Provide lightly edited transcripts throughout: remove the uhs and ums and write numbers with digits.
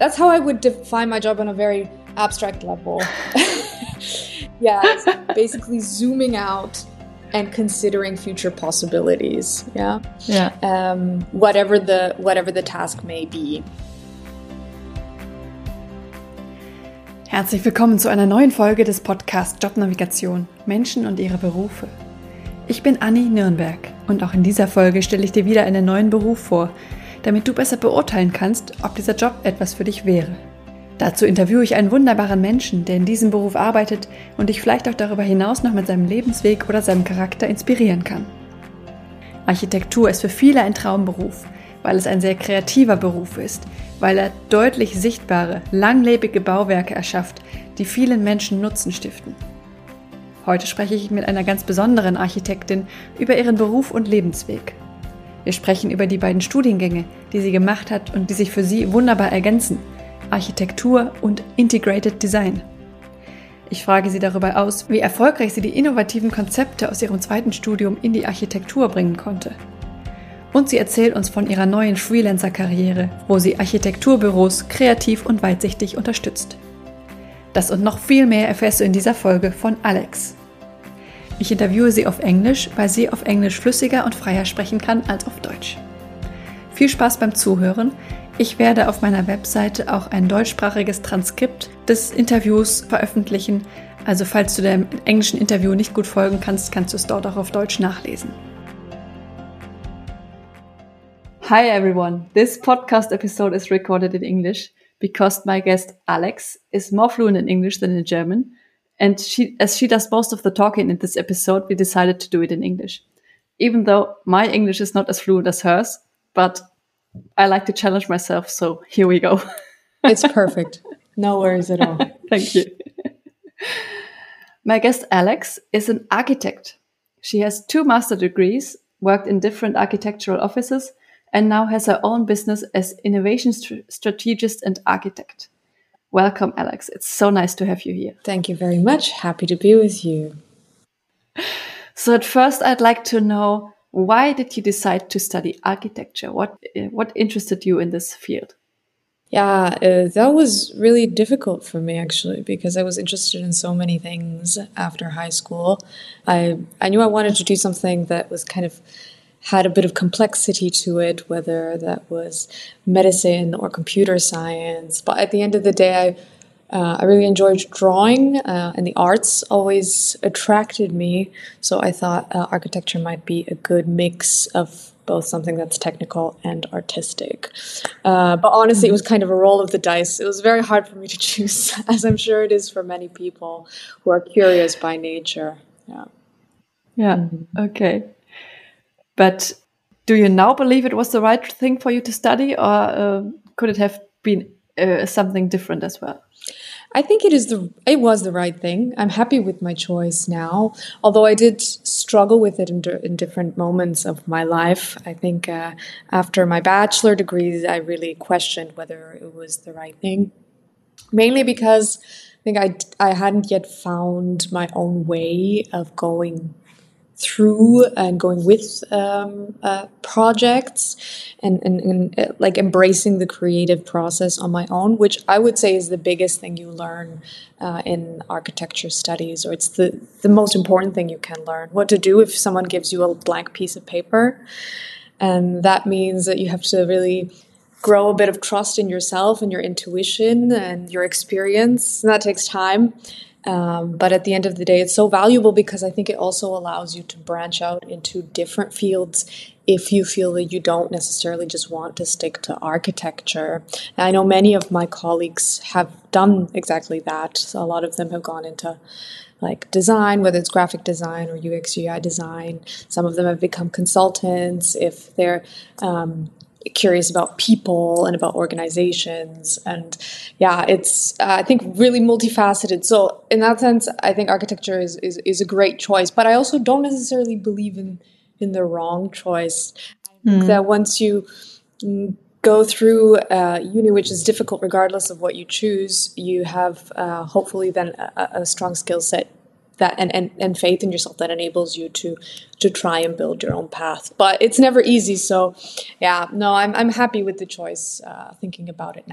that's how I would define my job on a very abstract level. Yeah, it's basically zooming out and considering future possibilities. Yeah. Whatever the task may be. Herzlich willkommen zu einer neuen Folge des Podcasts Jobnavigation – Menschen und ihre Berufe. Ich bin Anni Nürnberg und auch in dieser Folge stelle ich dir wieder einen neuen Beruf vor, damit du besser beurteilen kannst, ob dieser Job etwas für dich wäre. Dazu interviewe ich einen wunderbaren Menschen, der in diesem Beruf arbeitet und dich vielleicht auch darüber hinaus noch mit seinem Lebensweg oder seinem Charakter inspirieren kann. Architektur ist für viele ein Traumberuf, weil es ein sehr kreativer Beruf ist, weil er deutlich sichtbare, langlebige Bauwerke erschafft, die vielen Menschen Nutzen stiften. Heute spreche ich mit einer ganz besonderen Architektin über ihren Beruf und Lebensweg. Wir sprechen über die beiden Studiengänge, die sie gemacht hat und die sich für sie wunderbar ergänzen: Architektur und Integrated Design. Ich frage sie darüber aus, wie erfolgreich sie die innovativen Konzepte aus ihrem zweiten Studium in die Architektur bringen konnte. Und sie erzählt uns von ihrer neuen Freelancer-Karriere, wo sie Architekturbüros kreativ und weitsichtig unterstützt. Das und noch viel mehr erfährst du in dieser Folge von Alex. Ich interviewe sie auf Englisch, weil sie auf Englisch flüssiger und freier sprechen kann als auf Deutsch. Viel Spaß beim Zuhören. Ich werde auf meiner Webseite auch ein deutschsprachiges Transkript des Interviews veröffentlichen. Also falls du dem englischen Interview nicht gut folgen kannst, kannst du es dort auch auf Deutsch nachlesen. Hi everyone, this podcast episode is recorded in English because my guest Alex is more fluent in English than in German, and as she does most of the talking in this episode, we decided to do it in English. Even though my English is not as fluent as hers, but I like to challenge myself, so here we go. It's perfect. No worries at all. Thank you. My guest Alex is an architect. She has 2 master degrees, worked in different architectural offices, and now has her own business as innovation strategist and architect. Welcome, Alex. It's so nice to have you here. Thank you very much. Happy to be with you. So at first, I'd like to know, why did you decide to study architecture? What interested you in this field? Yeah, that was really difficult for me, actually, because I was interested in so many things after high school. I knew I wanted to do something that was kind of had a bit of complexity to it, whether that was medicine or computer science. But at the end of the day, I really enjoyed drawing, and the arts always attracted me. So I thought architecture might be a good mix of both something that's technical and artistic. But honestly, it was kind of a roll of the dice. It was very hard for me to choose, as I'm sure it is for many people who are curious by nature. Yeah. Okay. But do you now believe it was the right thing for you to study, or could it have been something different as well? I think it was the right thing. I'm happy with my choice now, although I did struggle with it in different moments of my life. I think after my bachelor degrees, I really questioned whether it was the right thing, mainly because I think I hadn't yet found my own way of going through and going with projects and like embracing the creative process on my own, which I would say is the biggest thing you learn in architecture studies, or it's the most important thing you can learn. What to do if someone gives you a blank piece of paper. And that means that you have to really grow a bit of trust in yourself and your intuition and your experience. And that takes time. But at the end of the day, it's so valuable because I think it also allows you to branch out into different fields if you feel that you don't necessarily just want to stick to architecture. And I know many of my colleagues have done exactly that. So a lot of them have gone into like design, whether it's graphic design or UX UI design. Some of them have become consultants if they're curious about people and about organizations. And yeah, it's, I think, really multifaceted. So in that sense, I think architecture is a great choice. But I also don't necessarily believe in the wrong choice. I think that once you go through uni, which is difficult regardless of what you choose, you have hopefully then a strong skill set that and faith in yourself that enables you to try and build your own path. But it's never easy. So yeah, no, I'm happy with the choice, thinking about it now.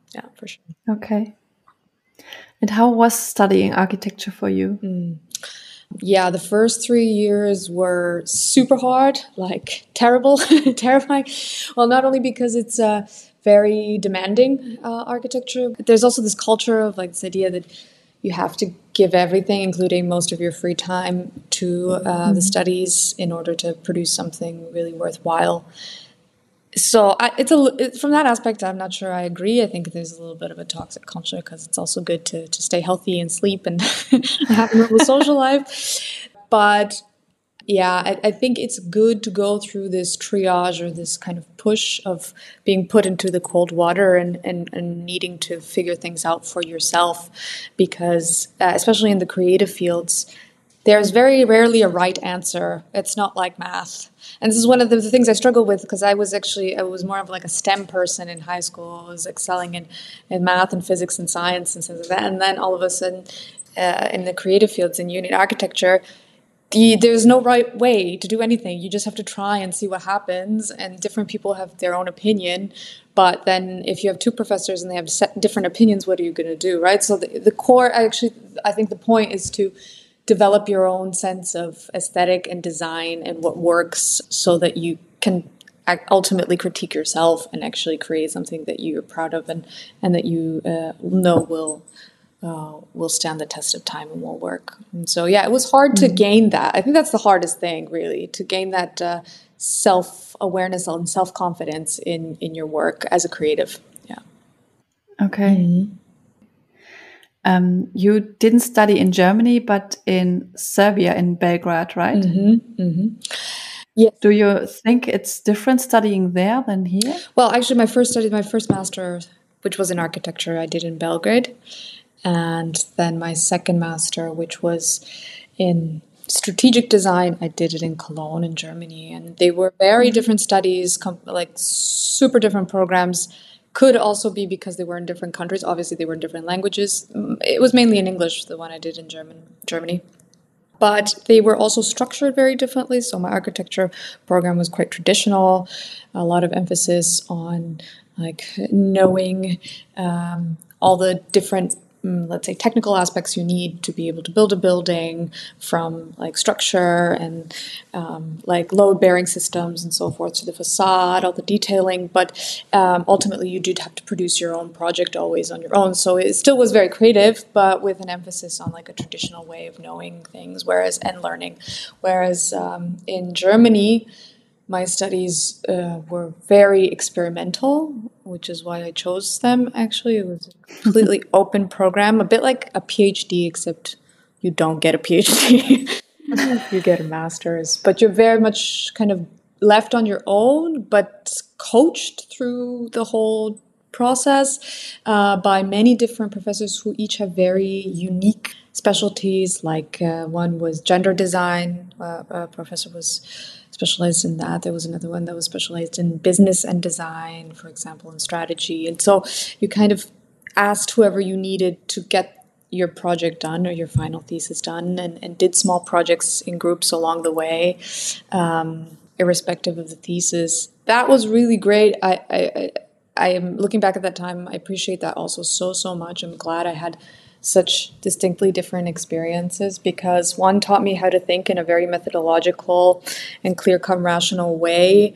Yeah, for sure. Okay. And how was studying architecture for you? Yeah, the first 3 years were super hard, like terrible, terrifying. Well, not only because it's very demanding architecture, but there's also this culture of like this idea that you have to give everything, including most of your free time, to the studies in order to produce something really worthwhile. So from that aspect, I'm not sure I agree. I think there's a little bit of a toxic culture because it's also good to stay healthy and sleep and have a normal social life. But yeah, I think it's good to go through this triage or this kind of push of being put into the cold water and needing to figure things out for yourself because, especially in the creative fields, there's very rarely a right answer. It's not like math. And this is one of the things I struggle with because I was more of like a STEM person in high school. I was excelling in math and physics and science and things like that. And then all of a sudden, in the creative fields in uni architecture, there's no right way to do anything. You just have to try and see what happens. And different people have their own opinion. But then if you have two professors and they have different opinions, what are you going to do, right? So the core, I think the point is to develop your own sense of aesthetic and design and what works so that you can ultimately critique yourself and actually create something that you're proud of and that you know will stand the test of time and will work. And so, yeah, it was hard to gain that. I think that's the hardest thing, really, to gain that self-awareness and self-confidence in your work as a creative. Yeah. Okay. You didn't study in Germany, but in Serbia, in Belgrade, right? Yeah. Do you think it's different studying there than here? Well, actually, my first master, which was in architecture, I did in Belgrade. And then my second master, which was in strategic design, I did it in Cologne in Germany. And they were very different studies, like super different programs. Could also be because they were in different countries. Obviously, they were in different languages. It was mainly in English, the one I did in Germany. But they were also structured very differently. So my architecture program was quite traditional, a lot of emphasis on like knowing all the different, let's say, technical aspects you need to be able to build a building, from like structure and like load-bearing systems and so forth to the facade, all the detailing. But ultimately, you did have to produce your own project always on your own. So it still was very creative, but with an emphasis on like a traditional way of knowing things, and learning. Whereas in Germany, my studies were very experimental, which is why I chose them, actually. It was a completely open program, a bit like a PhD, except you don't get a PhD. You get a master's. But you're very much kind of left on your own, but coached through the whole process by many different professors who each have very unique specialties. Like one was gender design, a professor was specialized in that. There was another one that was specialized in business and design, for example, and strategy. And so you kind of asked whoever you needed to get your project done or your final thesis done, and did small projects in groups along the way, irrespective of the thesis. That was really great. I am looking back at that time. I appreciate that also so much. I'm glad I had such distinctly different experiences, because one taught me how to think in a very methodological and clear-cut rational way,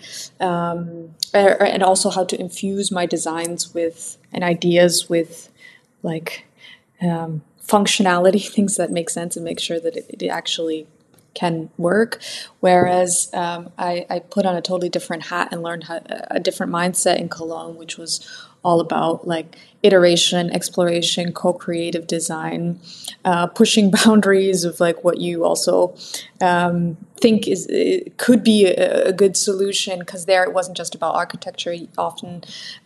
and also how to infuse my designs with and ideas with like functionality, things that make sense and make sure that it actually can work. Whereas I put on a totally different hat and learned a different mindset in Cologne, which was all about like iteration, exploration, co-creative design, pushing boundaries of like what you also think could be a good solution. Because there it wasn't just about architecture. Often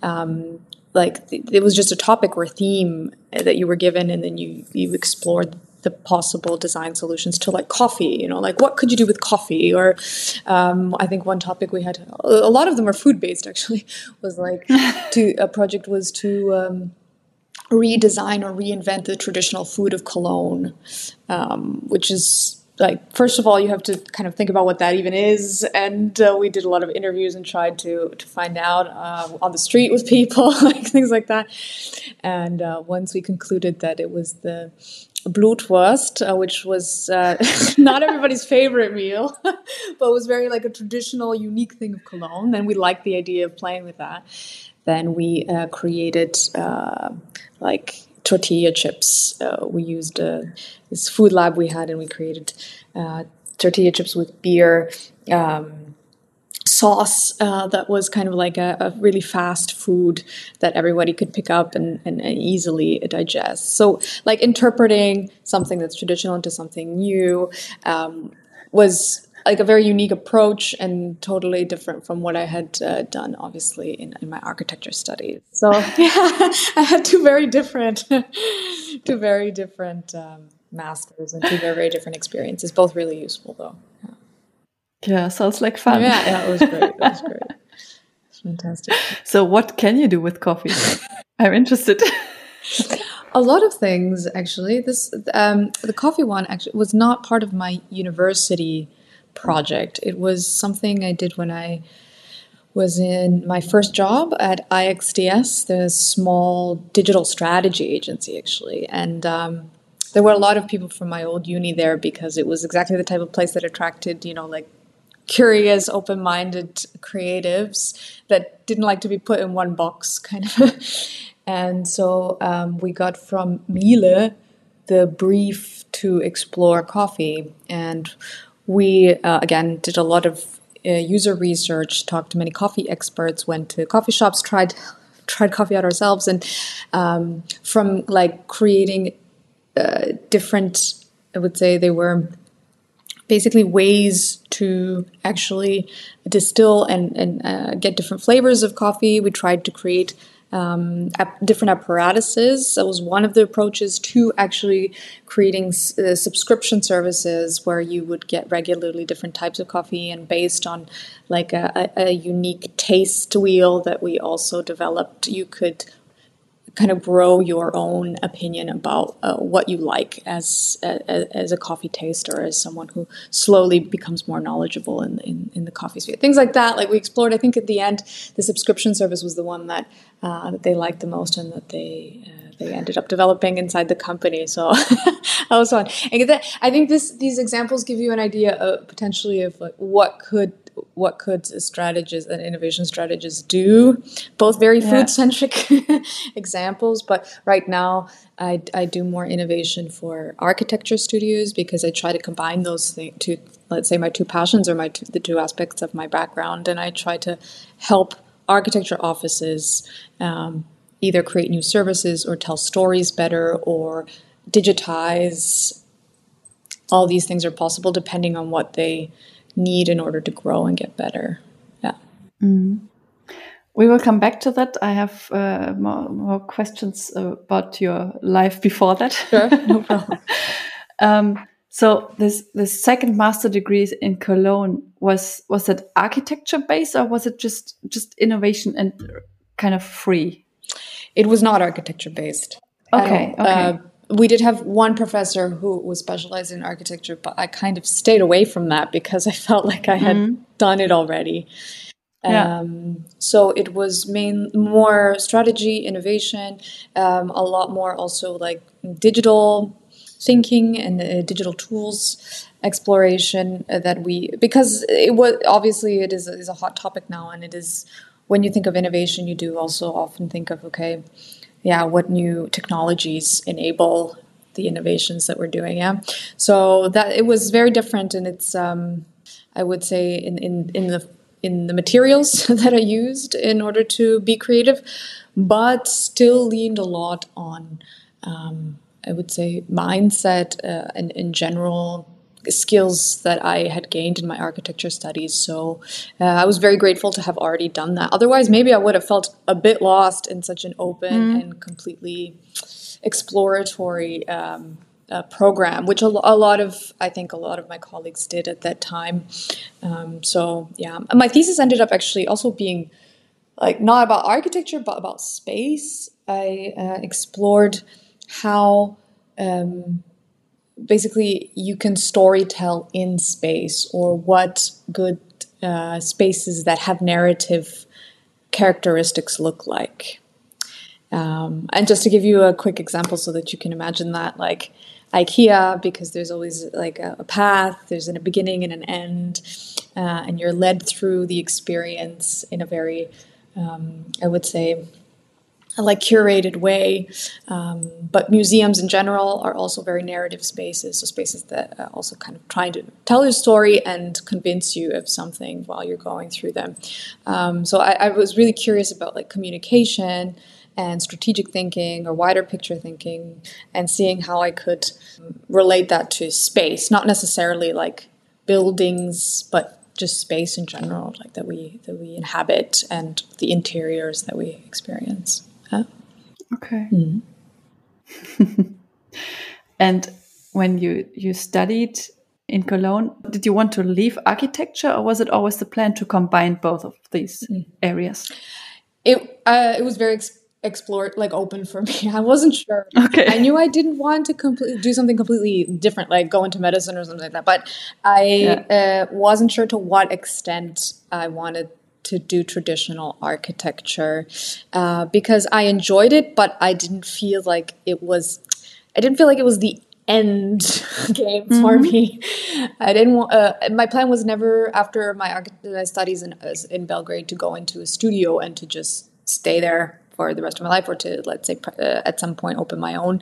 it was just a topic or theme that you were given, and then you explored the possible design solutions to like coffee, like what could you do with coffee? Or I think one topic we had, a lot of them are food-based actually, was like a project was to redesign or reinvent the traditional food of Cologne, which is like, first of all, you have to kind of think about what that even is. And we did a lot of interviews and tried to find out on the street with people, like things like that. And once we concluded that it was the Blutwurst, which was not everybody's favorite meal, but was very like a traditional, unique thing of Cologne. And we liked the idea of playing with that. Then we created like tortilla chips. We used this food lab we had, and we created tortilla chips with beer sauce that was kind of like a really fast food that everybody could pick up and easily digest. So like interpreting something that's traditional into something new was like a very unique approach and totally different from what I had done, obviously, in my architecture studies. So yeah, I had two very different masters and two very different experiences, both really useful though. Yeah, sounds like fun. Yeah, it was great. It was great. It's fantastic. So what can you do with coffee? I'm interested. A lot of things, actually. This the coffee one actually was not part of my university project. It was something I did when I was in my first job at IXDS, the small digital strategy agency, actually. And there were a lot of people from my old uni there because it was exactly the type of place that attracted, like curious, open-minded creatives that didn't like to be put in one box, kind of. And so we got from Miele the brief to explore coffee. And we, again, did a lot of user research, talked to many coffee experts, went to coffee shops, tried coffee out ourselves. And from like creating different, I would say they were basically ways to actually distill and get different flavors of coffee. We tried to create different apparatuses. That was one of the approaches to actually creating subscription services where you would get regularly different types of coffee, and based on like a unique taste wheel that we also developed, you could kind of grow your own opinion about what you like as a coffee taster, as someone who slowly becomes more knowledgeable in the coffee sphere. Things like that. Like we explored, I think at the end, the subscription service was the one that they liked the most, and that they ended up developing inside the company. So that was fun. And I think these examples give you an idea of potentially of like what could strategists and innovation strategists do, both very food-centric examples. But right now, I do more innovation for architecture studios because I try to combine those two, let's say my two passions or the two aspects of my background, and I try to help architecture offices either create new services or tell stories better or digitize. All these things are possible depending on what they need in order to grow and get better. Yeah. Mm. We will come back to that. I have more questions about your life before that. Sure, no problem. So this second master degree in Cologne, was it architecture based, or was it just innovation and kind of free? It was not architecture based. Okay. We did have one professor who was specialized in architecture, but I kind of stayed away from that because I felt like I had done it already. So it was more strategy, innovation, a lot more also like digital thinking and digital tools exploration because it is a hot topic now, and it is, when you think of innovation, you do also often think of, what new technologies enable the innovations that we're doing. Yeah, so that it was very different, and it's I would say in the materials that I used in order to be creative, but still leaned a lot on I would say mindset and in general skills that I had gained in my architecture studies. So I was very grateful to have already done that. Otherwise, maybe I would have felt a bit lost in such an open and completely exploratory program, which I think a lot of my colleagues did at that time. My thesis ended up actually also being like not about architecture, but about space. I explored how basically you can storytell in space, or what good spaces that have narrative characteristics look like. And just to give you a quick example so that you can imagine that, like IKEA, because there's always like a path, there's a beginning and an end, and you're led through the experience in a very, I would say, like curated way. But museums in general are also very narrative spaces, so spaces that are also kind of trying to tell your story and convince you of something while you're going through them. So I was really curious about like communication and strategic thinking or wider picture thinking, and seeing how I could relate that to space, not necessarily like buildings, but just space in general, like that we inhabit, and the interiors that we experience. Okay. And when you studied in Cologne, did you want to leave architecture, or was it always the plan to combine both of these areas? It was very open for me. I wasn't sure. Okay. I knew I didn't want to do something completely different, like go into medicine or something like that. But I wasn't sure to what extent I wanted to do traditional architecture, because I enjoyed it, but I didn't feel like it was the end game for me. I didn't want. My plan was never, after my studies in Belgrade, to go into a studio and to just stay there for the rest of my life, or to, let's say, at some point open my own.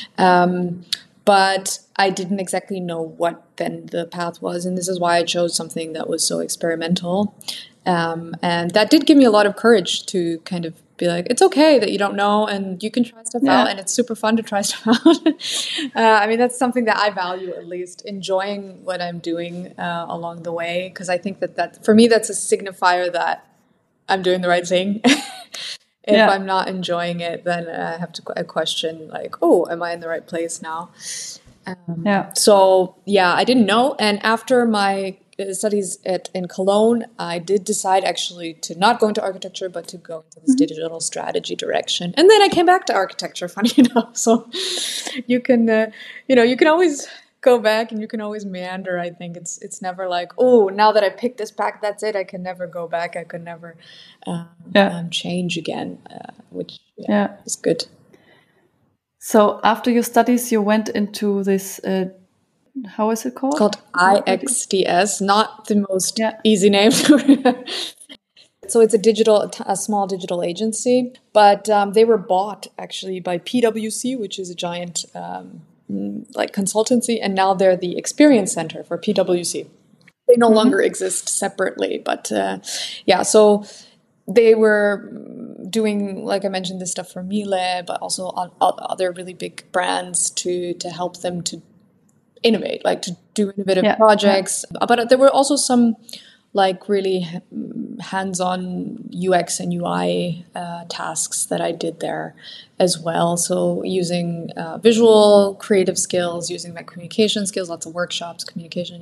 But I didn't exactly know what then the path was, and this is why I chose something that was so experimental. And that did give me a lot of courage to kind of be like, it's okay that you don't know, and you can try stuff out, and it's super fun to try stuff out. I mean, that's something that I value, at least, enjoying what I'm doing along the way, because I think that for me, that's a signifier that I'm doing the right thing. If I'm not enjoying it, then I have to question, like, oh, am I in the right place now? So, I didn't know. And after my studies in Cologne, I did decide actually to not go into architecture, but to go into this digital strategy direction. And then I came back to architecture, funny enough. So you can, you can always go back, and you can always meander. I think it's never like, oh, now that I picked this back, that's it. I can never go back. I could never change again, which is good. So after your studies, you went into this, how is it called? It's called IXDS, not the most easy name. So it's a small digital agency, but they were bought actually by PwC, which is a giant like consultancy, and now they're the experience center for PwC. They no longer exist separately, but so they were doing, like I mentioned, this stuff for Miele, but also on other really big brands to help them to innovate, like to do innovative projects. But there were also some like really hands-on UX and UI tasks that I did there as well. So using visual creative skills, using my communication skills, lots of workshops, communication,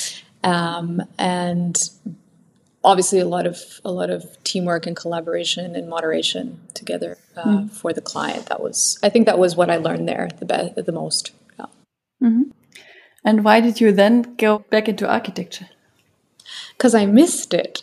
and obviously a lot of teamwork and collaboration and moderation together for the client. I think that was what I learned there the most. And why did you then go back into architecture? Because I missed it.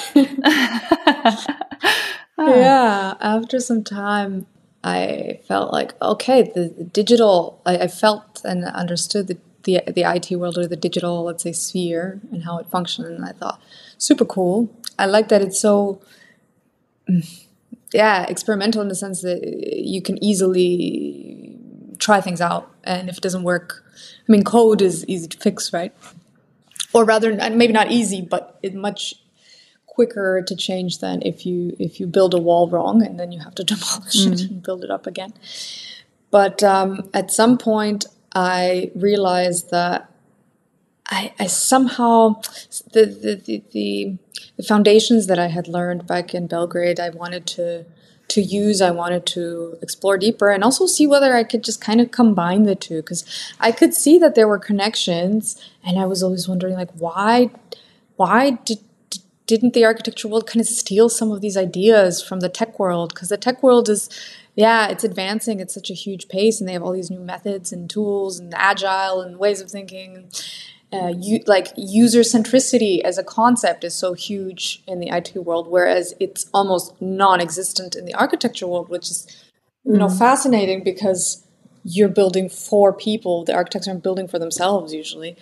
After some time, I felt like, okay, the digital, I felt and understood the IT world, or the digital, let's say, sphere, and how it functioned. And I thought, super cool. I like that it's so, experimental, in the sense that you can easily try things out. And if it doesn't work, I mean, code is easy to fix, right? Or rather, maybe not easy, but it's much quicker to change than if you build a wall wrong, and then you have to demolish it and build it up again. But at some point, I realized that I somehow the foundations that I had learned back in Belgrade, I wanted to use. I wanted to explore deeper, and also see whether I could just kind of combine the two, because I could see that there were connections, and I was always wondering, like, why didn't the architecture world kind of steal some of these ideas from the tech world? Because the tech world is, yeah, it's advancing at such a huge pace, and they have all these new methods and tools and agile and ways of thinking. Like user centricity as a concept is so huge in the IT world, whereas it's almost non-existent in the architecture world, which is, fascinating, because you're building for people. The architects aren't building for themselves usually.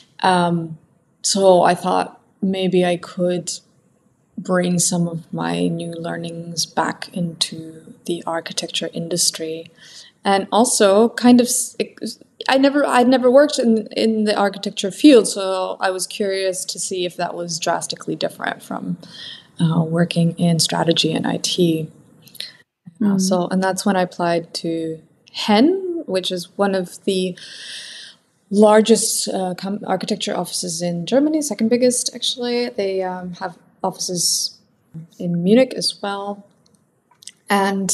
So I thought maybe I could bring some of my new learnings back into the architecture industry. And also kind of, I'd never worked in the architecture field, so I was curious to see if that was drastically different from working in strategy and IT. And that's when I applied to HEN, which is one of the largest architecture offices in Germany, second biggest actually. They have offices in Munich as well. And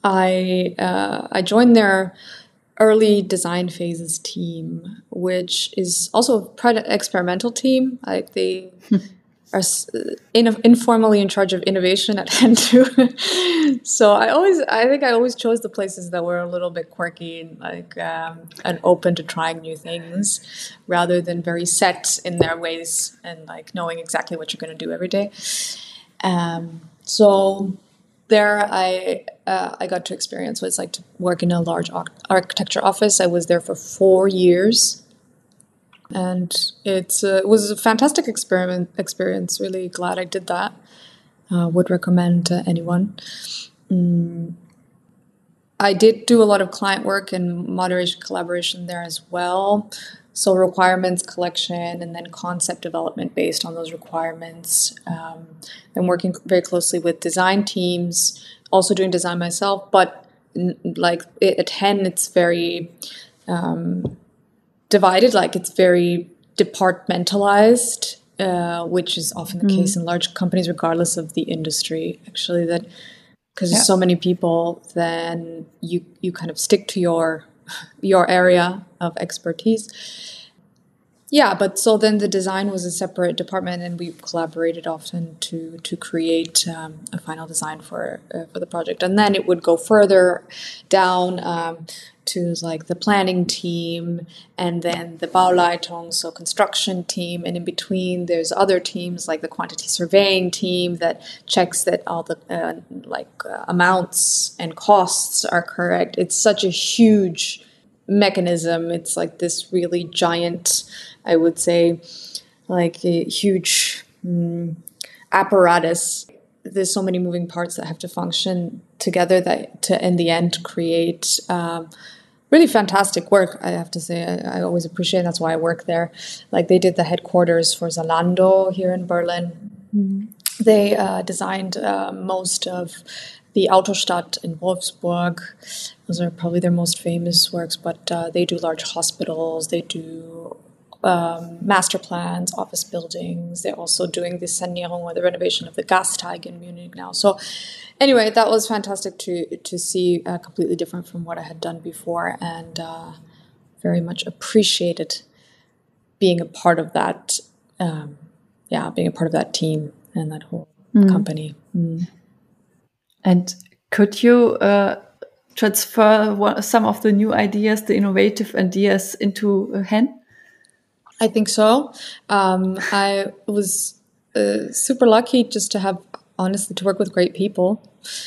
I joined their early design phases team, which is also a product experimental team. Like they are informally in charge of innovation at HEN too. So I think I always chose the places that were a little bit quirky and and open to trying new things, rather than very set in their ways and like knowing exactly what you're going to do every day. So there I got to experience what it's like to work in a large architecture office. I was there for 4 years. And it was a fantastic experience. Really glad I did that. Would recommend to anyone. I did do a lot of client work and moderation collaboration there as well. So requirements collection and then concept development based on those requirements. And working very closely with design teams, also doing design myself. But like at HEN, it's very divided, like it's very departmentalized, which is often the case in large companies, regardless of the industry, actually, that because there's so many people, then you kind of stick to your area of expertise. Yeah, but so then the design was a separate department, and we collaborated often to create a final design for the project, and then it would go further down to like the planning team, and then the Bauleitung, so construction team, and in between there's other teams like the quantity surveying team that checks that all the amounts and costs are correct. It's such a huge mechanism. It's like this really giant, I would say, like a huge apparatus. There's so many moving parts that have to function together that to, in the end, create really fantastic work, I have to say. I always appreciate it. That's why I work there. Like they did the headquarters for Zalando here in Berlin. They designed most of the Autostadt in Wolfsburg. Those are probably their most famous works, but they do large hospitals. They do master plans, office buildings. They're also doing the Sanierung, or the renovation of the Gasteig in Munich now. So anyway, that was fantastic to see, completely different from what I had done before, and very much appreciated being a part of that, being a part of that team and that whole company. And could you transfer some of the new ideas, the innovative ideas, into HEN? I think so. I was super lucky just to have, honestly, to work with great people.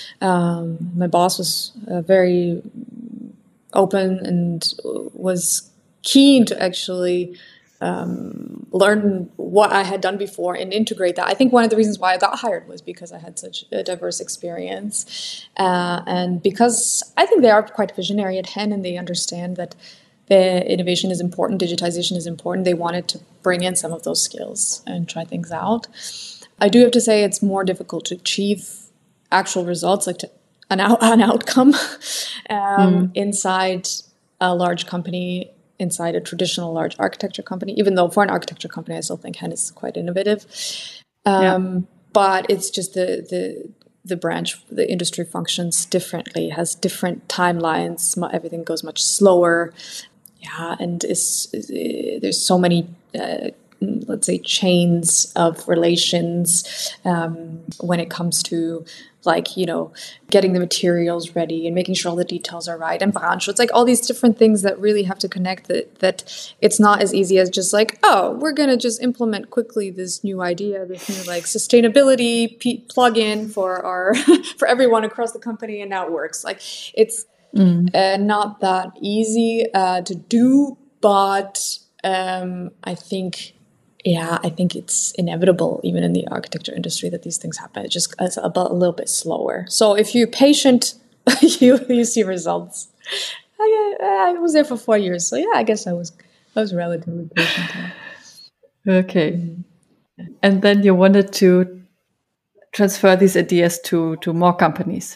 My boss was very open and was keen to actually learn what I had done before and integrate that. I think one of the reasons why I got hired was because I had such a diverse experience. And because I think they are quite visionary at HEN, and they understand that the innovation is important, digitization is important. They wanted to bring in some of those skills and try things out. I do have to say it's more difficult to achieve actual results, like an outcome inside a large company, inside a traditional large architecture company, even though for an architecture company, I still think HEN is quite innovative. But it's just the branch, the industry functions differently, has different timelines. Everything goes much slower. Yeah, and there's so many let's say, chains of relations when it comes to like, getting the materials ready and making sure all the details are right. And Brandschutz, like all these different things that really have to connect, that it's not as easy as just like, oh, we're going to just implement quickly this new idea, this new like sustainability plugin for for everyone across the company, and now it works. Like it's not that easy to do, but I think it's inevitable, even in the architecture industry, that these things happen. It's just a little bit slower. So if you're patient, you see results. I was there for 4 years, so yeah, I guess I was relatively patient. Okay. And then you wanted to transfer these ideas to more companies.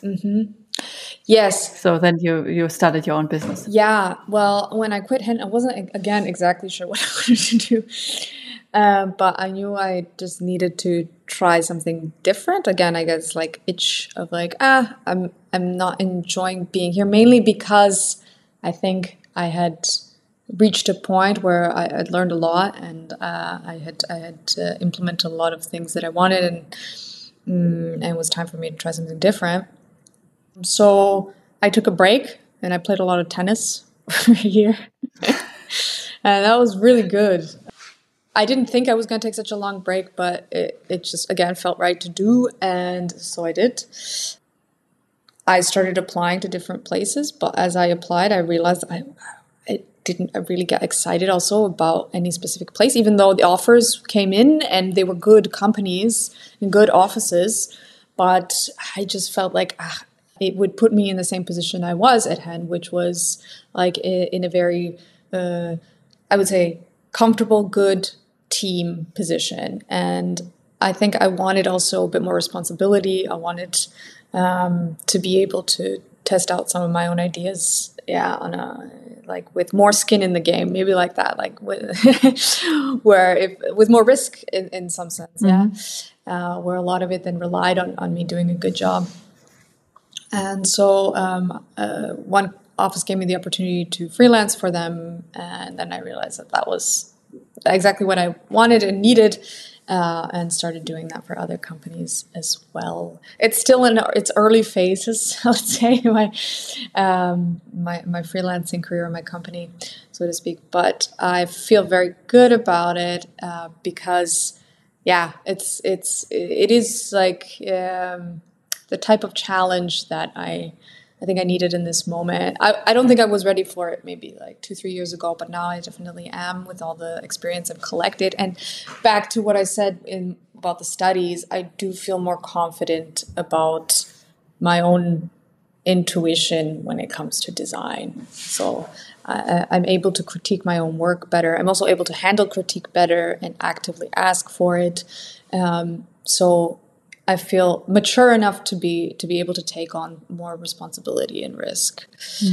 Yes. So then you started your own business. Yeah. Well, when I quit Henn, I wasn't, again, exactly sure what I wanted to do. But I knew I just needed to try something different. Again, I guess like itch of like, I'm not enjoying being here, mainly because I think I had reached a point where I had learned a lot, and I had implemented a lot of things that I wanted, and it was time for me to try something different. So I took a break and I played a lot of tennis for a year, and that was really good. I didn't think I was going to take such a long break, but it just, again, felt right to do, and so I did. I started applying to different places, but as I applied, I realized I didn't really get excited also about any specific place, even though the offers came in and they were good companies and good offices, but I just felt like it would put me in the same position I was at Henn, which was like in a very, I would say, comfortable, good team position. And I think I wanted also a bit more responsibility. I wanted to be able to test out some of my own ideas, with more skin in the game, maybe like that, like with with more risk in some sense, where a lot of it then relied on me doing a good job. And so one office gave me the opportunity to freelance for them, and then I realized that was exactly what I wanted and needed, and started doing that for other companies as well. It's still in its early phases, let's say, my freelancing career, my company, so to speak. But I feel very good about it because, it is like the type of challenge that I think I needed in this moment. I don't think I was ready for it maybe like 2-3 years ago, but now I definitely am, with all the experience I've collected. And back to what I said about the studies, I do feel more confident about my own intuition when it comes to design. So I'm able to critique my own work better. I'm also able to handle critique better and actively ask for it. So I feel mature enough to be able to take on more responsibility and risk.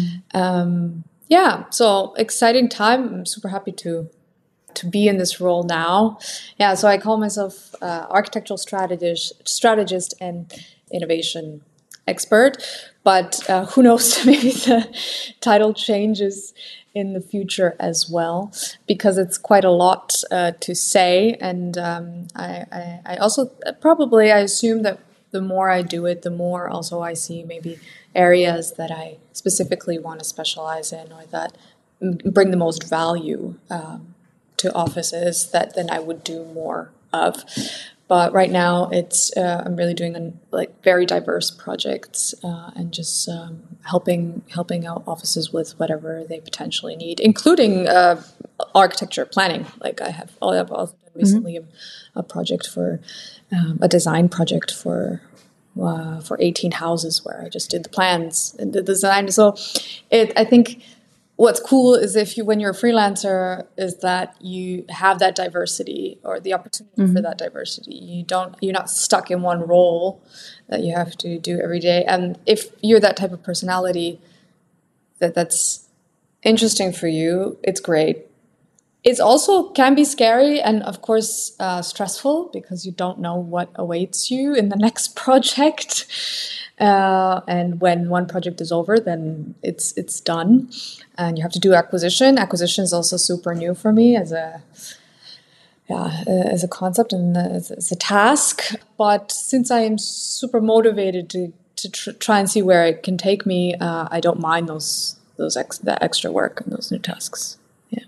So exciting time. I'm super happy to be in this role now. Yeah, so I call myself architectural strategist and innovation expert. But who knows, maybe the title changes in the future as well, because it's quite a lot to say. And I also I assume that the more I do it, the more also I see maybe areas that I specifically want to specialize in, or that bring the most value to offices that then I would do more of. But right now, it's I'm really doing very diverse projects and just helping out offices with whatever they potentially need, including architecture planning. Like I've also done recently a project for a design project for 18 houses, where I just did the plans and the design. So I think what's cool is when you're a freelancer, is that you have that diversity, or the opportunity for that diversity. You're not stuck in one role that you have to do every day. And if you're that type of personality that's interesting for you, it's great. It's also can be scary and, of course, stressful, because you don't know what awaits you in the next project. And when one project is over, then it's done, and you have to do acquisition. Acquisition is also super new for me as a as a concept and as a task. But since I am super motivated to try and see where it can take me, I don't mind that extra work and those new tasks. Yeah.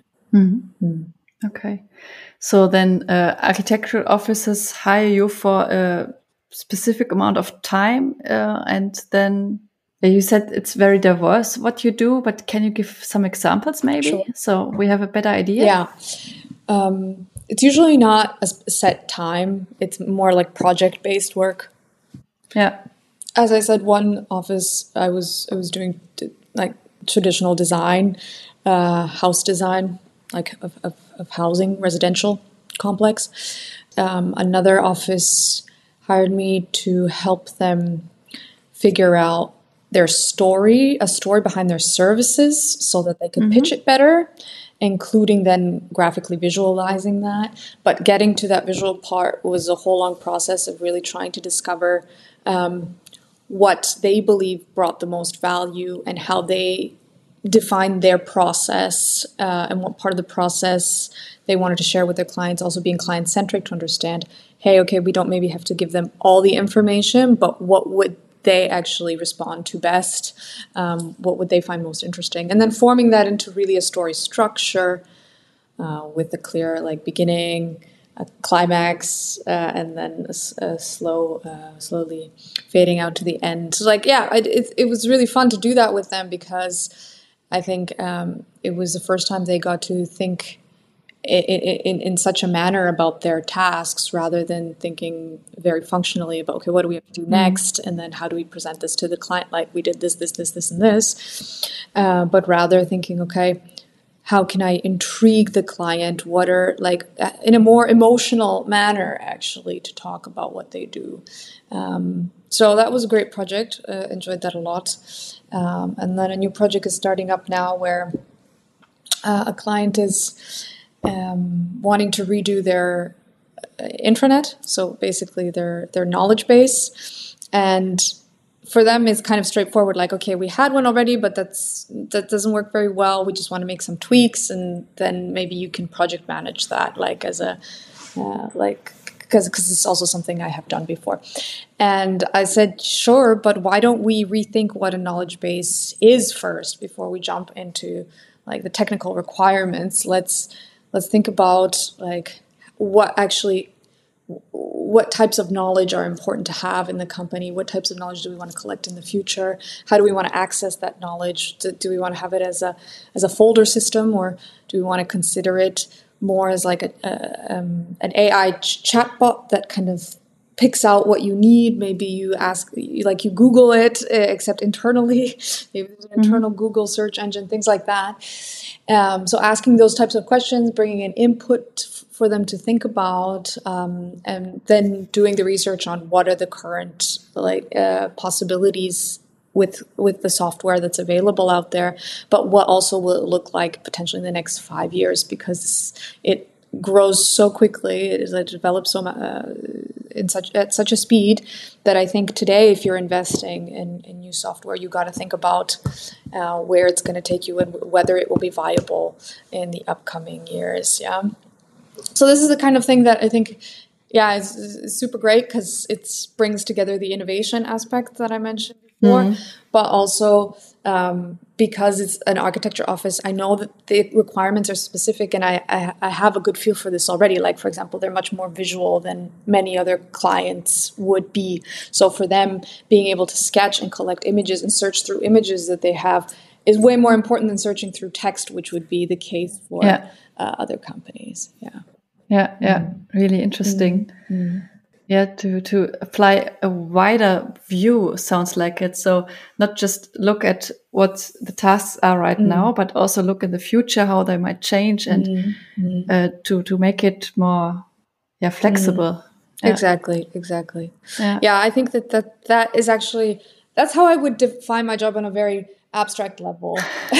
Okay. So then architectural offices hire you for a specific amount of time, and then you said it's very diverse what you do, but can you give some examples maybe? Sure. So we have a better idea? Yeah. It's usually not a set time. It's more like project-based work. Yeah. As I said, one office I was doing like traditional design, house design, like of housing, residential complex. Another office hired me to help them figure out a story behind their services so that they could pitch it better, including then graphically visualizing that. But getting to that visual part was a whole long process of really trying to discover what they believe brought the most value and how they define their process and what part of the process they wanted to share with their clients, also being client-centric to understand, hey, okay, we don't maybe have to give them all the information, but what would they actually respond to best? What would they find most interesting? And then forming that into really a story structure with a clear like beginning, a climax, and then a slowly fading out to the end. So it was really fun to do that with them because I think it was the first time they got to think in such a manner about their tasks rather than thinking very functionally about, okay, what do we have to do next? And then how do we present this to the client? Like we did this, and this. But rather thinking, okay, how can I intrigue the client? What are in a more emotional manner, actually, to talk about what they do. So that was a great project. Enjoyed that a lot. And then a new project is starting up now where a client is wanting to redo their intranet, so basically their knowledge base. And for them, it's kind of straightforward, like, okay, we had one already, but that doesn't work very well. We just want to make some tweaks, and then maybe you can project manage that, like as a because it's also something I have done before. And I said, sure, but why don't we rethink what a knowledge base is first before we jump into like the technical requirements? Let's think about like what types of knowledge are important to have in the company? What types of knowledge do we want to collect in the future? How do we want to access that knowledge? Do we want to have it as a folder system, or do we want to consider it more as like an AI chatbot that kind of picks out what you need? Maybe you Google it, except internally. Maybe there's an internal Google search engine, things like that. So asking those types of questions, bringing in input for them to think about, and then doing the research on what are the current possibilities with the software that's available out there, but what also will it look like potentially in the next 5 years, because it grows so quickly, it develops at such a speed that I think today, if you're investing in new software, you got to think about where it's going to take you and whether it will be viable in the upcoming years. Yeah. So this is the kind of thing that I think, is super great because it brings together the innovation aspect that I mentioned before, but also because it's an architecture office, I know that the requirements are specific, and I have a good feel for this already. Like, for example, they're much more visual than many other clients would be. So for them, being able to sketch and collect images and search through images that they have is way more important than searching through text, which would be the case for other companies. Yeah. Really interesting. Yeah, to apply a wider view sounds like it. So not just look at what the tasks are right now, but also look in the future, how they might change, and to make it more flexible. Exactly. Yeah, I think that is actually, that's how I would define my job on a very abstract level.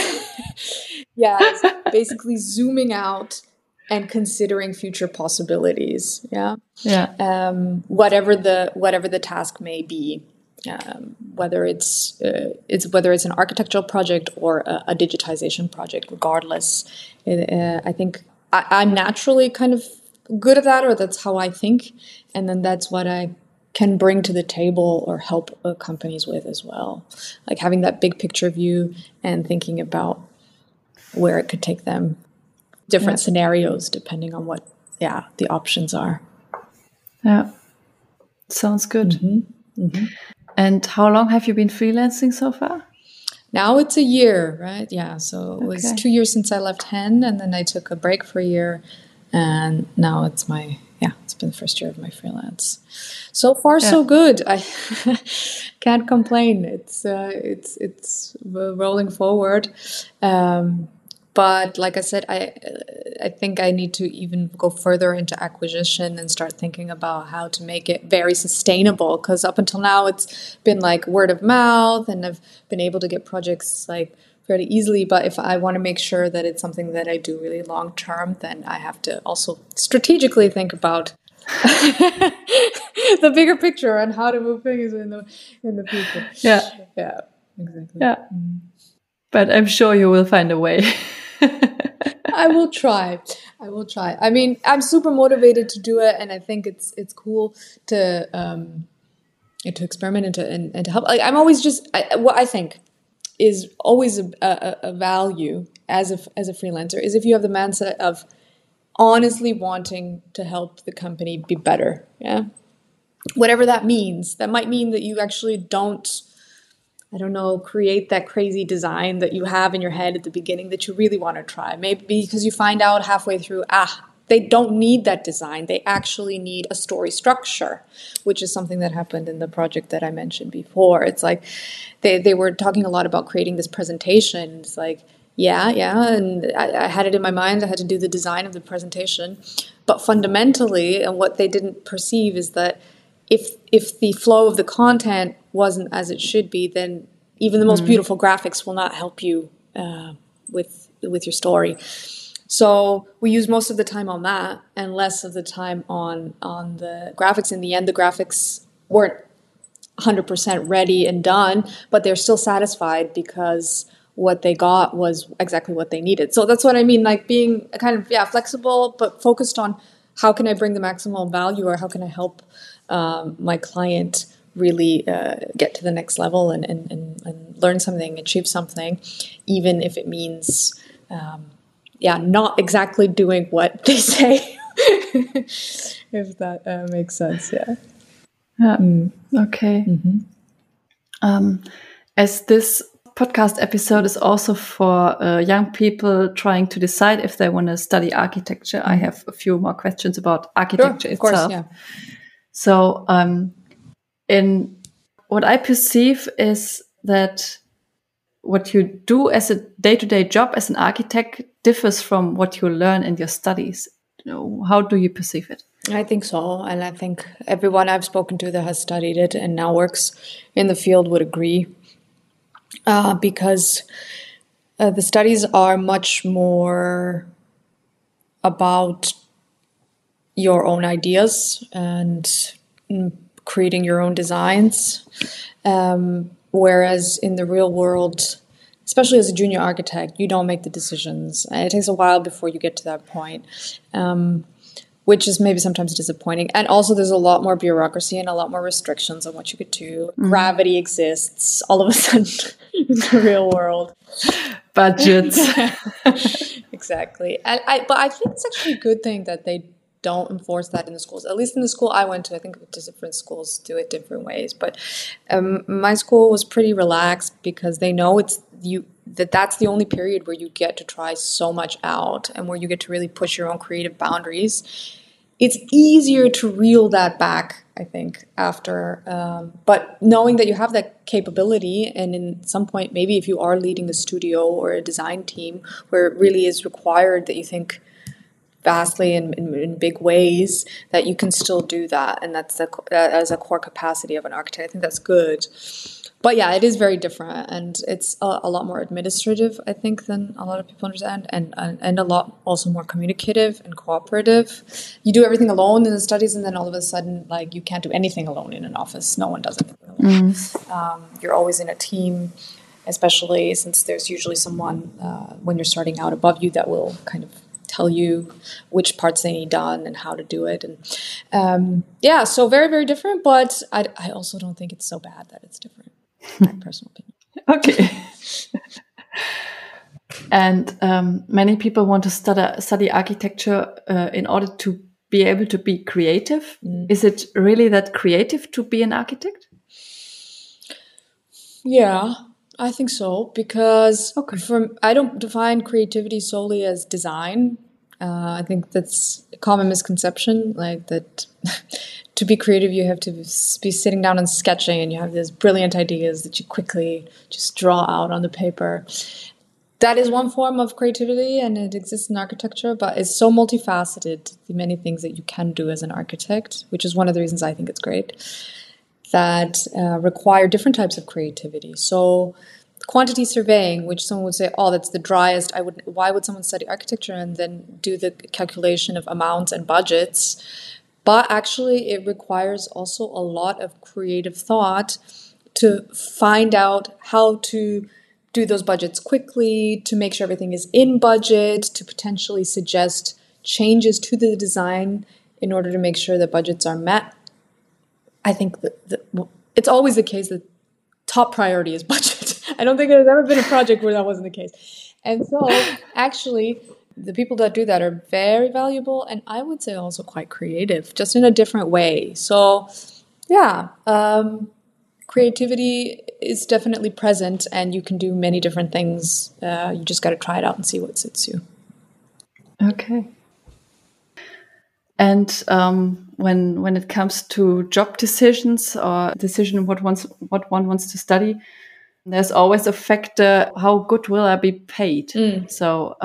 It's basically zooming out and considering future possibilities. Whatever the task may be, whether it's an architectural project or a digitization project, regardless. I think I'm naturally kind of good at that, or that's how I think. And then that's what I can bring to the table or help companies with as well. Like having that big picture view and thinking about where it could take them, different scenarios depending on what, the options are. Yeah, sounds good. And how long have you been freelancing so far? Now it's a year, right? Yeah, so it was 2 years since I left Hen, and then I took a break for a year, and now it's it's been the first year of my freelance. So far, so good. I can't complain. It's rolling forward. But like I said, I think I need to even go further into acquisition and start thinking about how to make it very sustainable. Because up until now, it's been like word of mouth, and I've been able to get projects like fairly easily. But if I want to make sure that it's something that I do really long term, then I have to also strategically think about the bigger picture and how to move things in the future. Yeah, exactly. Yeah, but I'm sure you will find a way. I will try. I mean, I'm super motivated to do it, and I think it's cool to experiment and to help. Like I'm always what I think is always a value as a freelancer is if you have the mindset of honestly wanting to help the company be better. Yeah, whatever that means. That might mean that you actually don't, I don't know, create that crazy design that you have in your head at the beginning that you really want to try. Maybe because you find out halfway through, they don't need that design. They actually need a story structure, which is something that happened in the project that I mentioned before. It's like they were talking a lot about creating this presentation. It's like, and I had it in my mind. I had to do the design of the presentation. But fundamentally, and what they didn't perceive is that if the flow of the content wasn't as it should be, then even the most beautiful graphics will not help you with your story. So we use most of the time on that and less of the time on the graphics. In the end, the graphics weren't 100% ready and done, but they're still satisfied because what they got was exactly what they needed. So that's what I mean, like being kind of, flexible, but focused on how can I bring the maximum value, or how can I help my client really get to the next level and learn something, achieve something, even if it means, not exactly doing what they say, if that makes sense. Yeah. Okay. As this podcast episode is also for young people trying to decide if they want to study architecture, I have a few more questions about architecture itself. Of course, yeah. So, in what I perceive is that what you do as a day-to-day job as an architect differs from what you learn in your studies. How do you perceive it? I think so. And I think everyone I've spoken to that has studied it and now works in the field would agree. Because the studies are much more about your own ideas and creating your own designs. Whereas in the real world, especially as a junior architect, you don't make the decisions. And it takes a while before you get to that point, which is maybe sometimes disappointing. And also there's a lot more bureaucracy and a lot more restrictions on what you could do. Gravity exists all of a sudden in the real world. Budgets. Exactly. But I think it's actually a good thing that they don't enforce that in the schools. At least in the school I went to, I think different schools do it different ways. But my school was pretty relaxed because they know that's the only period where you get to try so much out and where you get to really push your own creative boundaries. It's easier to reel that back, I think, after. But knowing that you have that capability, and in some point, maybe if you are leading a studio or a design team where it really is required that you think vastly in big ways, that you can still do that. And that's as a core capacity of an architect. I think that's good. But yeah, it is very different, and it's a lot more administrative, I think, than a lot of people understand, and a lot also more communicative and cooperative. You do everything alone in the studies, and then all of a sudden, like, you can't do anything alone in an office. No one does anything alone. You're always in a team, especially since there's usually someone when you're starting out above you that will kind of tell you which parts they need done and how to do it. And so very, very different, but I also don't think it's so bad that it's different, my personal opinion. Okay. And many people want to study architecture in order to be able to be creative. Is it really that creative to be an architect? Yeah, I think so, because I don't define creativity solely as design. I think that's a common misconception, like that to be creative, you have to be sitting down and sketching, and you have these brilliant ideas that you quickly just draw out on the paper. That is one form of creativity, and it exists in architecture, but it's so multifaceted, the many things that you can do as an architect, which is one of the reasons I think it's great, that require different types of creativity. So quantity surveying, which someone would say, oh, that's the driest. Why would someone study architecture and then do the calculation of amounts and budgets? But actually, it requires also a lot of creative thought to find out how to do those budgets quickly, to make sure everything is in budget, to potentially suggest changes to the design in order to make sure that budgets are met. I think that it's always the case that top priority is budget. I don't think there's ever been a project where that wasn't the case. And so actually, the people that do that are very valuable, and I would say also quite creative, just in a different way. So yeah, creativity is definitely present, and you can do many different things. You just got to try it out and see what suits you. Okay. And when it comes to job decisions or decision what one wants to study, there's always a factor: how good will I be paid? So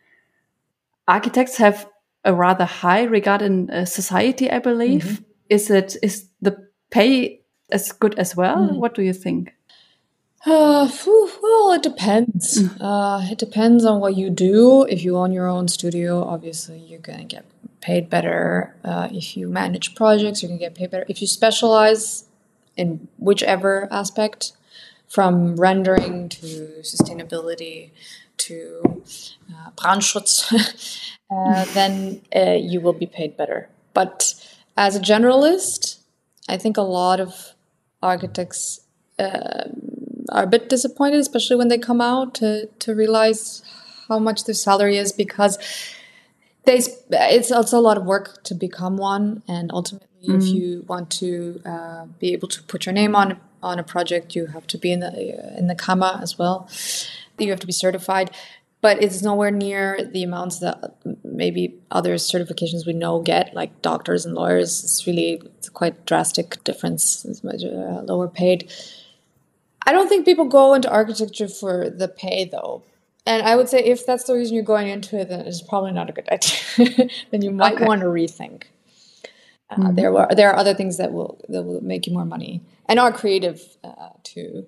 architects have a rather high regard in society, I believe. Is the pay as good as well? What do you think? Well, it depends. It depends on what you do. If you own your own studio, obviously you're going to get paid better. If you manage projects, you're going to get paid better. If you specialize in whichever aspect, from rendering to sustainability to Brandschutz, then you will be paid better. But as a generalist, I think a lot of architects are a bit disappointed, especially when they come out to realize how much their salary is, because it's also a lot of work to become one. And ultimately, if you want to be able to put your name on a project, you have to be in the Kammer as well. You have to be certified, but it's nowhere near the amounts that maybe other certifications we know get, like doctors and lawyers. It's quite drastic difference. It's much lower paid. I don't think people go into architecture for the pay, though. And I would say if that's the reason you're going into it, then it's probably not a good idea. Then you might want to rethink. There are other things that will make you more money and are creative too.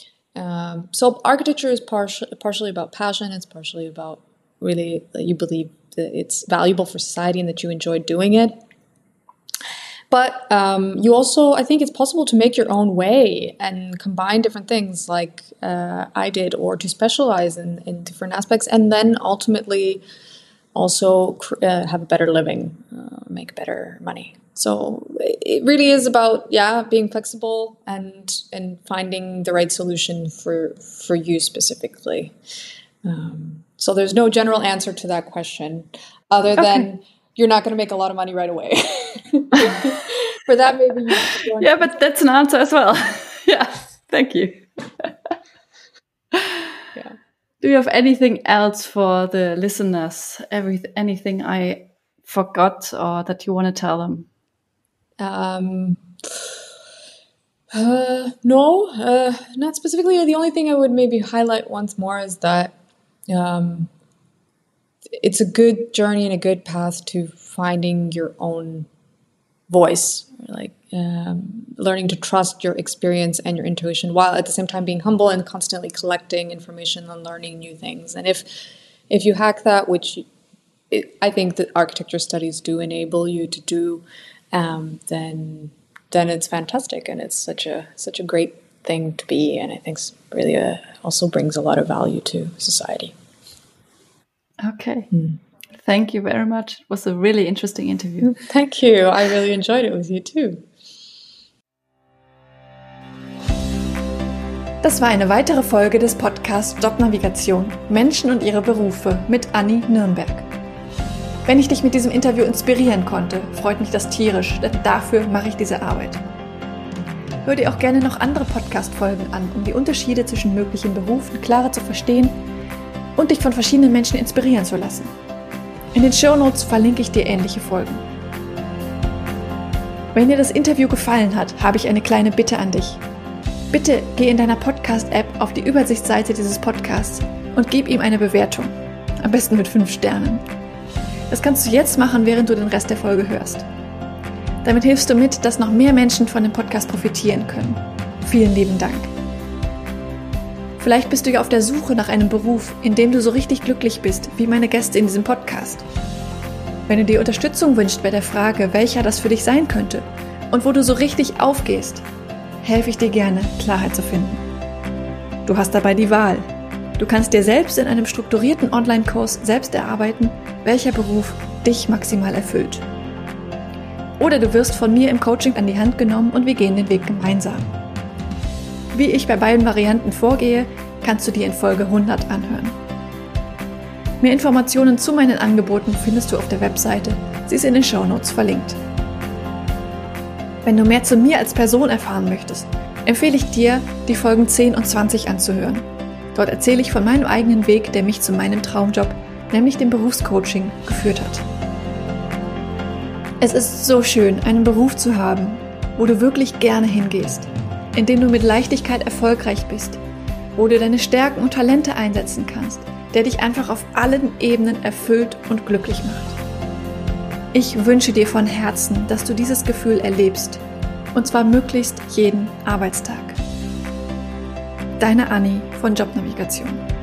So architecture is partially about passion. It's partially about really that you believe that it's valuable for society and that you enjoy doing it. But you also, I think it's possible to make your own way and combine different things like I did, or to specialize in different aspects, and then ultimately also have a better living, make better money. So it really is about, being flexible and finding the right solution for you specifically. So there's no general answer to that question other than you're not going to make a lot of money right away. For that, maybe you... Yeah, but that's an answer as well. Yeah, thank you. Yeah. Do you have anything else for the listeners? Anything I forgot or that you want to tell them? No, not specifically. The only thing I would maybe highlight once more is that it's a good journey and a good path to finding your own voice, like learning to trust your experience and your intuition, while at the same time being humble and constantly collecting information and learning new things. And if you hack that, which I think that architecture studies do enable you to do, then it's fantastic, and it's such a great thing to be, and I think really also brings a lot of value to society. Okay. Thank you very much. It was a really interesting interview. Thank you. I really enjoyed it with you too. Das war eine weitere Folge des Podcasts Jobnavigation – Menschen und ihre Berufe mit Anni Nürnberg. Wenn ich dich mit diesem Interview inspirieren konnte, freut mich das tierisch, denn dafür mache ich diese Arbeit. Hör dir auch gerne noch andere Podcast-Folgen an, um die Unterschiede zwischen möglichen Berufen klarer zu verstehen und dich von verschiedenen Menschen inspirieren zu lassen. In den Shownotes verlinke ich dir ähnliche Folgen. Wenn dir das Interview gefallen hat, habe ich eine kleine Bitte an dich. Bitte geh in deiner Podcast-App auf die Übersichtsseite dieses Podcasts und gib ihm eine Bewertung. Am besten mit 5 Sternen. Das kannst du jetzt machen, während du den Rest der Folge hörst. Damit hilfst du mit, dass noch mehr Menschen von dem Podcast profitieren können. Vielen lieben Dank. Vielleicht bist du ja auf der Suche nach einem Beruf, in dem du so richtig glücklich bist, wie meine Gäste in diesem Podcast. Wenn du dir Unterstützung wünschst bei der Frage, welcher das für dich sein könnte und wo du so richtig aufgehst, helfe ich dir gerne, Klarheit zu finden. Du hast dabei die Wahl. Du kannst dir selbst in einem strukturierten Online-Kurs selbst erarbeiten, welcher Beruf dich maximal erfüllt. Oder du wirst von mir im Coaching an die Hand genommen und wir gehen den Weg gemeinsam. Wie ich bei beiden Varianten vorgehe, kannst du dir in Folge 100 anhören. Mehr Informationen zu meinen Angeboten findest du auf der Webseite. Sie ist in den Shownotes verlinkt. Wenn du mehr zu mir als Person erfahren möchtest, empfehle ich dir, die Folgen 10 und 20 anzuhören. Dort erzähle ich von meinem eigenen Weg, der mich zu meinem Traumjob, nämlich dem Berufscoaching, geführt hat. Es ist so schön, einen Beruf zu haben, wo du wirklich gerne hingehst, in dem du mit Leichtigkeit erfolgreich bist, wo du deine Stärken und Talente einsetzen kannst, der dich einfach auf allen Ebenen erfüllt und glücklich macht. Ich wünsche dir von Herzen, dass du dieses Gefühl erlebst, und zwar möglichst jeden Arbeitstag. Deine Anni von Jobnavigation.